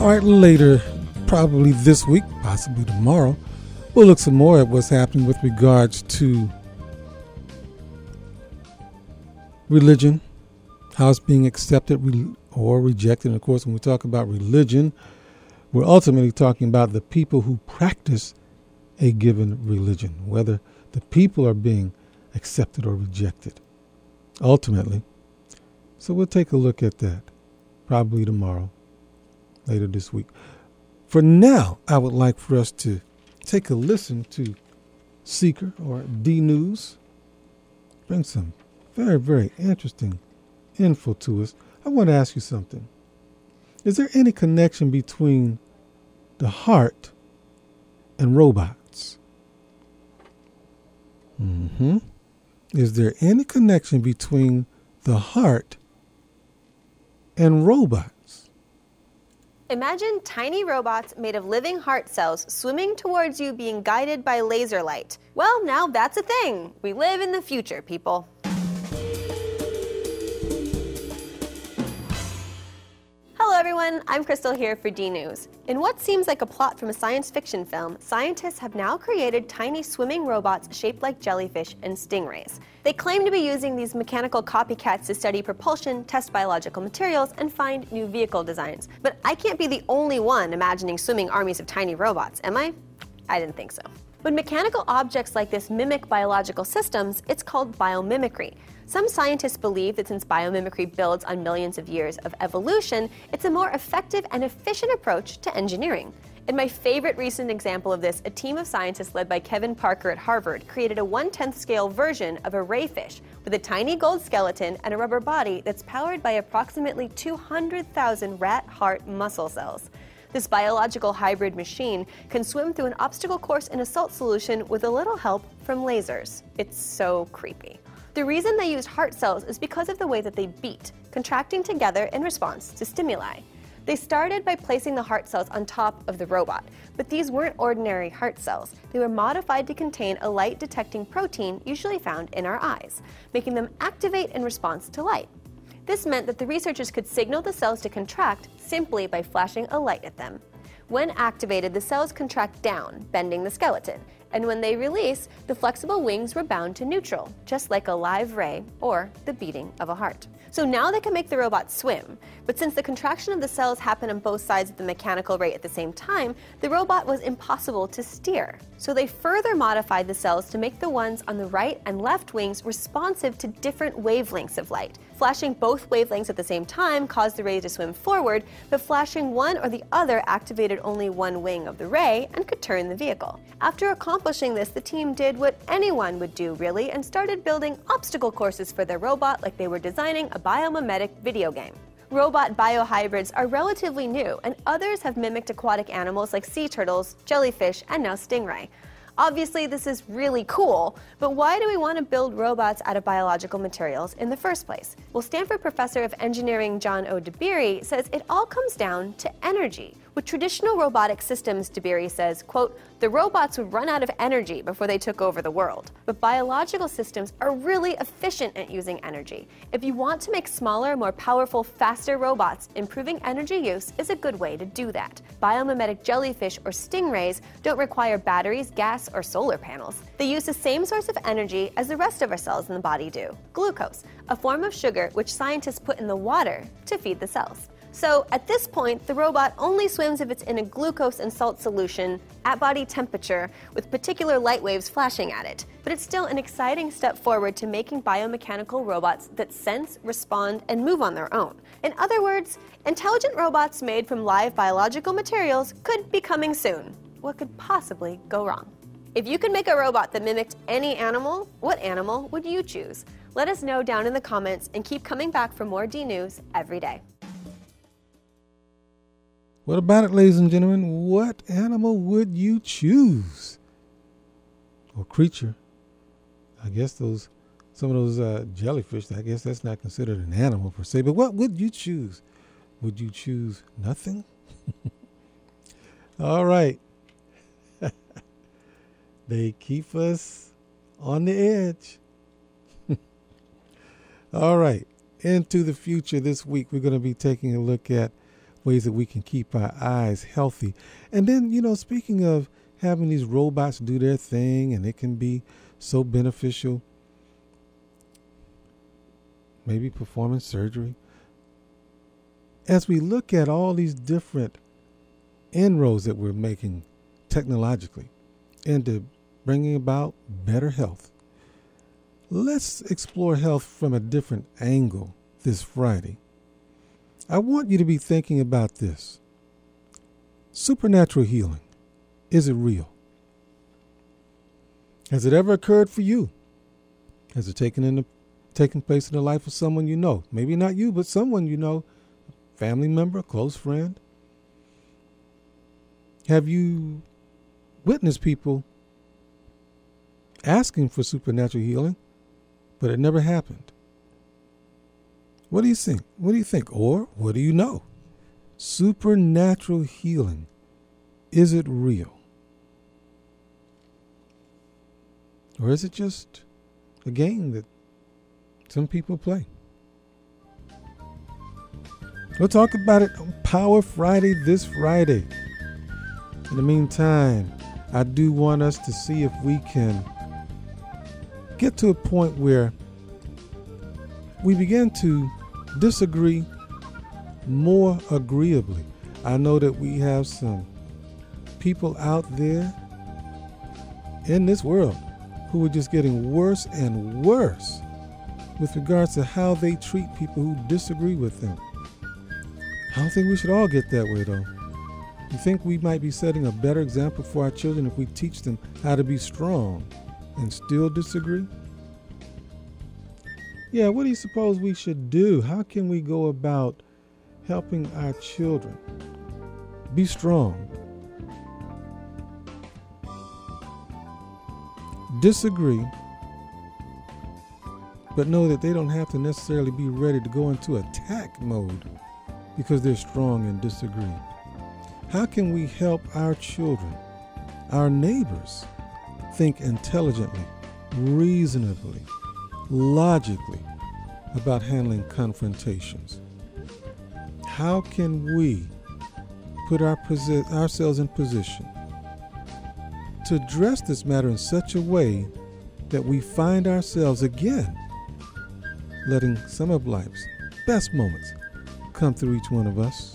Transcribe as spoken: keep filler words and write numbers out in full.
All right, later, probably this week, possibly tomorrow, we'll look some more at what's happening with regards to religion, how it's being accepted or rejected. And of course, when we talk about religion, we're ultimately talking about the people who practice a given religion, whether the people are being accepted or rejected, ultimately. So we'll take a look at that probably tomorrow, later this week. For now, I would like for us to take a listen to Seeker or D News. Bring some very, very interesting info to us. I want to ask you something. Is there any connection between the heart and robots? Mm-hmm. Is there any connection between the heart and robots? Imagine tiny robots made of living heart cells swimming towards you being guided by laser light. Well, now that's a thing. We live in the future, people. Hello everyone, I'm Crystal here for D News. In what seems like a plot from a science fiction film, scientists have now created tiny swimming robots shaped like jellyfish and stingrays. They claim to be using these mechanical copycats to study propulsion, test biological materials, and find new vehicle designs. But I can't be the only one imagining swimming armies of tiny robots, am I? I didn't think so. When mechanical objects like this mimic biological systems, it's called biomimicry. Some scientists believe that since biomimicry builds on millions of years of evolution, it's a more effective and efficient approach to engineering. In my favorite recent example of this, a team of scientists led by Kevin Parker at Harvard created a one-tenth scale version of a rayfish with a tiny gold skeleton and a rubber body that's powered by approximately two hundred thousand rat heart muscle cells. This biological hybrid machine can swim through an obstacle course in a salt solution with a little help from lasers. It's so creepy. The reason they used heart cells is because of the way that they beat, contracting together in response to stimuli. They started by placing the heart cells on top of the robot, but these weren't ordinary heart cells. They were modified to contain a light-detecting protein usually found in our eyes, making them activate in response to light. This meant that the researchers could signal the cells to contract simply by flashing a light at them. When activated, the cells contract down, bending the skeleton, and when they release, the flexible wings were bound to neutral, just like a live ray or the beating of a heart. So now they can make the robot swim, but since the contraction of the cells happened on both sides of the mechanical ray at the same time, the robot was impossible to steer. So they further modified the cells to make the ones on the right and left wings responsive to different wavelengths of light. Flashing both wavelengths at the same time caused the ray to swim forward, but flashing one or the other activated only one wing of the ray and could turn the vehicle. After accomplishing this, the team did what anyone would do, really, and started building obstacle courses for their robot like they were designing a biomimetic video game. Robot biohybrids are relatively new, and others have mimicked aquatic animals like sea turtles, jellyfish, and now stingray. Obviously, this is really cool, but why do we want to build robots out of biological materials in the first place? Well, Stanford professor of engineering John O. Dabiri says it all comes down to energy. With traditional robotic systems, Dabiri says, quote, the robots would run out of energy before they took over the world. But biological systems are really efficient at using energy. If you want to make smaller, more powerful, faster robots, improving energy use is a good way to do that. Biomimetic jellyfish or stingrays don't require batteries, gas, or solar panels. They use the same source of energy as the rest of our cells in the body do, glucose, a form of sugar which scientists put in the water to feed the cells. So at this point, the robot only swims if it's in a glucose and salt solution at body temperature with particular light waves flashing at it. But it's still an exciting step forward to making biomechanical robots that sense, respond, and move on their own. In other words, intelligent robots made from live biological materials could be coming soon. What could possibly go wrong? If you could make a robot that mimicked any animal, what animal would you choose? Let us know down in the comments and keep coming back for more D News every day. What about it, ladies and gentlemen? What animal would you choose? Or creature? I guess those, some of those uh, jellyfish, I guess that's not considered an animal per se, but what would you choose? Would you choose nothing? All right. They keep us on the edge. All right. Into the future this week, we're going to be taking a look at ways that we can keep our eyes healthy. And then, you know, speaking of having these robots do their thing, and it can be so beneficial, maybe performing surgery. As we look at all these different inroads that we're making technologically into bringing about better health, let's explore health from a different angle this Friday. I want you to be thinking about this. Supernatural healing. Is it real? Has it ever occurred for you? Has it taken in the, taken place in the life of someone you know? Maybe not you, but someone you know, a family member, a close friend. Have you witnessed people asking for supernatural healing, but it never happened? What do you think? What do you think? Or what do you know? Supernatural healing. Is it real? Or is it just a game that some people play? We'll talk about it on Power Friday this Friday. In the meantime, I do want us to see if we can get to a point where we begin to disagree more agreeably. I know that we have some people out there in this world who are just getting worse and worse with regards to how they treat people who disagree with them. I don't think we should all get that way, though. You think we might be setting a better example for our children if we teach them how to be strong and still disagree? Yeah, what do you suppose we should do? How can we go about helping our children be strong, disagree, but know that they don't have to necessarily be ready to go into attack mode because they're strong and disagree? How can we help our children, our neighbors, think intelligently, reasonably, logically about handling confrontations? How can we put our posi- ourselves in position to address this matter in such a way that we find ourselves again letting some of life's best moments come through each one of us?